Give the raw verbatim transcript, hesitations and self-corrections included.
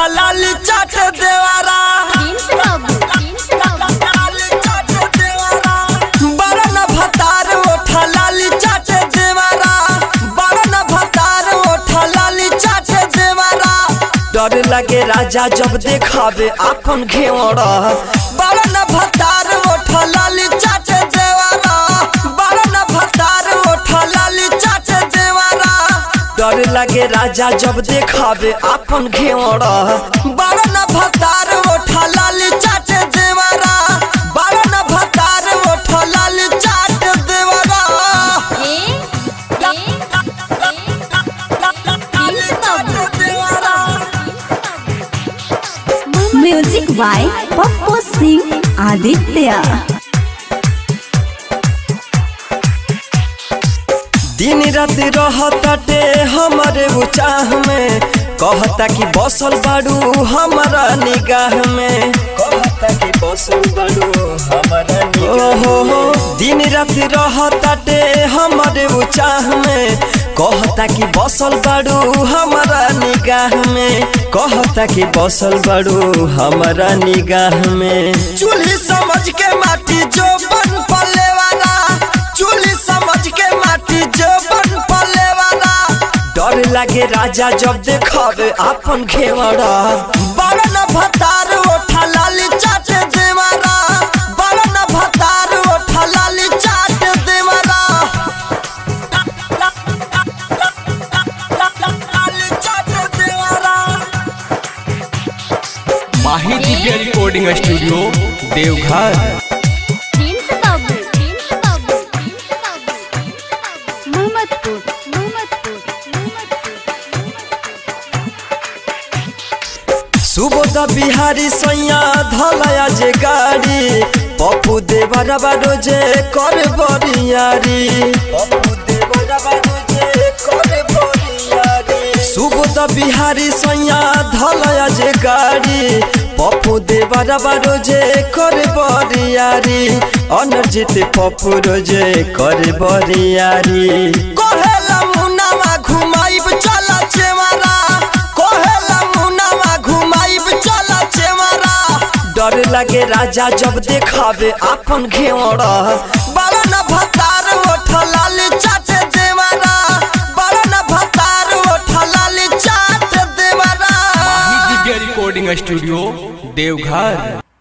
ओठा लाली चाट देवारा बड़न भतार ओठा लाली चाट देवारा बड़न भतार ओठा लाली चाट देवारा डर लगे राजा जब देखावे अपन घेवड़ा बड़न भतार ओठा लाली चाट देवारा बड़न भतार ओठा लाली चाट देवारा डर लगे राजा जब देखावे अपन घेवड़ा बड़न भतार ओठा लाली चाट देवारा बड़न भतार ओठा लाली चाट देवारा म्यूजिक बाय पप्पू सिंह आदित्य। दिन रात रहताटे हमारे उचाह में कहता कि बसल बाड़ू हमारा निगाह में कहता कि बसल बाड़ू हमारा निगाह में दिन रात रहताटे हमारे उचाह में कहता कि बसल बाड़ू हमारा निगाह में कहता कि बसल बाड़ू हमारा निगाह में चूल्ही समझ के माटी जो बन पले वाला चूल्ही समझ के माटी जो बन पले वाला डर लगे राजा जब देखावे अपन घेवड़ा बड़न भतार ओठा लाली चाट देवारा बड़न भतार ओठा लाली चाट देवारा माही दिव्या रिकॉर्डिंग स्टूडियो देवघर। सुबोध बिहारी सैया धलया जे गाड़ी पप्पू देवरा बारो जे कर बरियारी पप्पू देवरा बारो जे कर बरियारी सुबोध बिहारी सैया धलया जे गाड़ी पप्पू देवरा बारो जे कर बरियारी अनर्जित पप्पू रोजे कर बरियारी कहेला मुनावा घुमाइब चला चेवारा डर लगे राजा जब देखावे अपन घेवड़ा बड़न भतार ओठा लाली चाट देवारा बड़न भतार ओठा लाली चाट देवारा। Mahi Divya recording studio Deoghar.